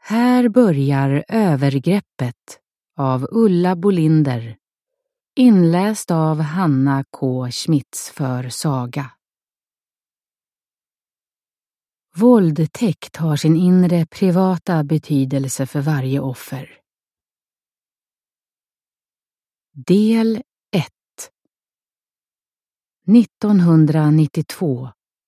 Här börjar övergreppet av Ulla Bolinder. Inläst av Hanna K. Schmitz för Saga. Våldtäkt har sin inre privata betydelse för varje offer. Del 1. 1992.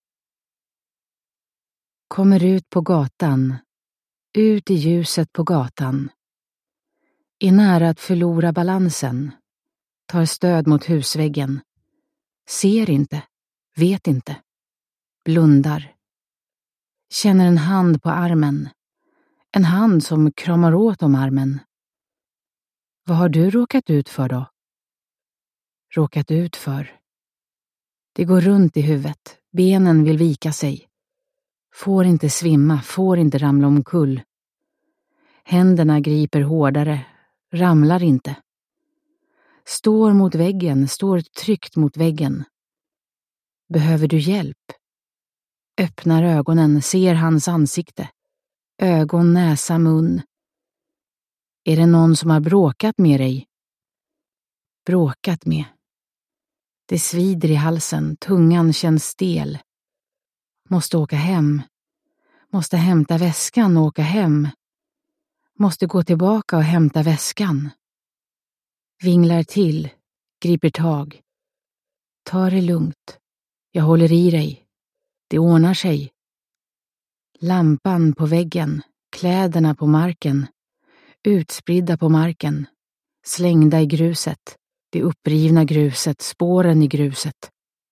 Kommer ut på gatan. Ut i ljuset på gatan. Är nära att förlora balansen. Tar stöd mot husväggen. Ser inte. Vet inte. Blundar. Känner en hand på armen. En hand som kramar åt om armen. Vad har du råkat ut för då? Råkat ut för. Det går runt i huvudet. Benen vill vika sig. Får inte svimma, får inte ramla omkull. Händerna griper hårdare, ramlar inte. Står mot väggen, står tryckt mot väggen. Behöver du hjälp? Öppnar ögonen, ser hans ansikte. Ögon, näsa, mun. Är det någon som har bråkat med dig? Bråkat med. Det svider i halsen, tungan känns stel. Måste åka hem. Måste hämta väskan och åka hem. Måste gå tillbaka och hämta väskan. Vinglar till, griper tag. Ta det lugnt. Jag håller i dig. Det ordnar sig. Lampan på väggen, kläderna på marken. Utspridda på marken. Slängda i gruset. Det upprivna gruset, spåren i gruset.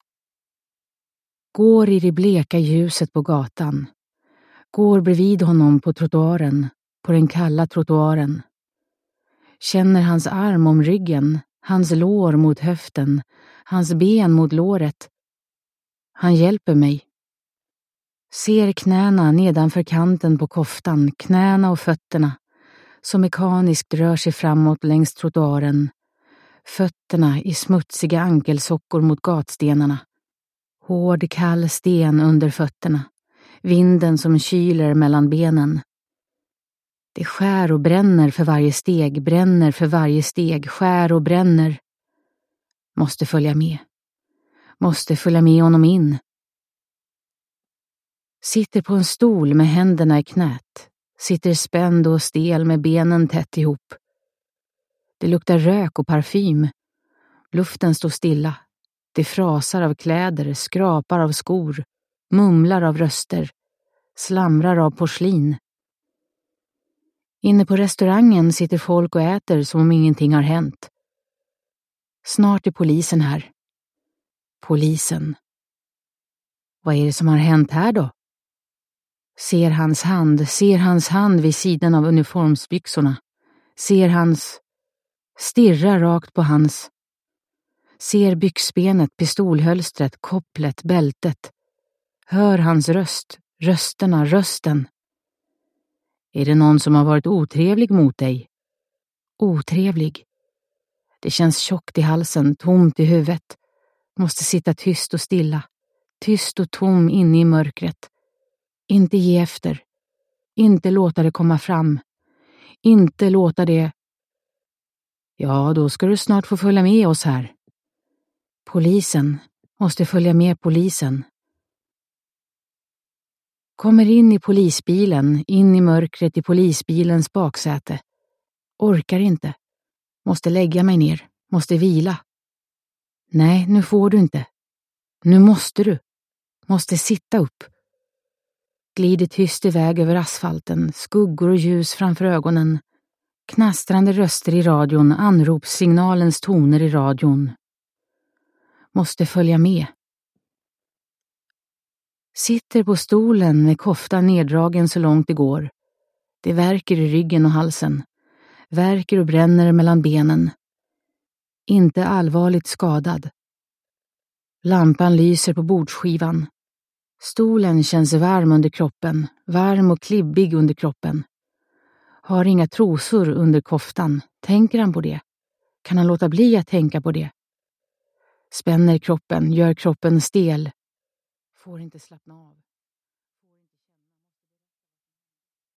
Går i det bleka ljuset på gatan. Går bredvid honom på trottoaren, på den kalla trottoaren. Känner hans arm om ryggen, hans lår mot höften, hans ben mot låret. Han hjälper mig. Ser knäna nedanför kanten på koftan, knäna och fötterna, som mekaniskt rör sig framåt längs trottoaren. Fötterna i smutsiga ankelsockor mot gatstenarna. Hård kall sten under fötterna. Vinden som kyler mellan benen. Det skär och bränner för varje steg, bränner för varje steg, skär och bränner. Måste följa med. Måste följa med honom in. Sitter på en stol med händerna i knät. Sitter spänd och stel med benen tätt ihop. Det luktar rök och parfym. Luften står stilla. Det frasar av kläder, skrapar av skor, mumlar av röster, slamrar av porslin. Inne på restaurangen sitter folk och äter som om ingenting har hänt. Snart är polisen här. Polisen. Vad är det som har hänt här då? Ser hans hand vid sidan av uniformsbyxorna. Ser hans... Stirrar rakt på hans... Ser byxbenet, pistolhölstret, kopplet, bältet. Hör hans röst, rösten. Är det någon som har varit otrevlig mot dig? Otrevlig. Det känns tjockt i halsen, tomt i huvudet. Måste sitta tyst och stilla. Tyst och tom inne i mörkret. Inte ge efter. Inte låta det komma fram. Inte låta det... Ja, då ska du snart få följa med oss här. Polisen. Måste följa med polisen. Kommer in i polisbilen, in i mörkret i polisbilens baksäte. Orkar inte. Måste lägga mig ner. Måste vila. Nej, nu får du inte. Nu måste du. Måste sitta upp. Glider tyst iväg över asfalten, skuggor och ljus framför ögonen. Knastrande röster i radion, anropssignalens toner i radion. Måste följa med. Sitter på stolen med koftan neddragen så långt det går. Det värker i ryggen och halsen. Värker och bränner mellan benen. Inte allvarligt skadad. Lampan lyser på bordsskivan. Stolen känns varm under kroppen. Varm och klibbig under kroppen. Har inga trosor under koftan. Tänker han på det? Kan han låta bli att tänka på det? Spänner kroppen, gör kroppen stel. Får inte slappna av.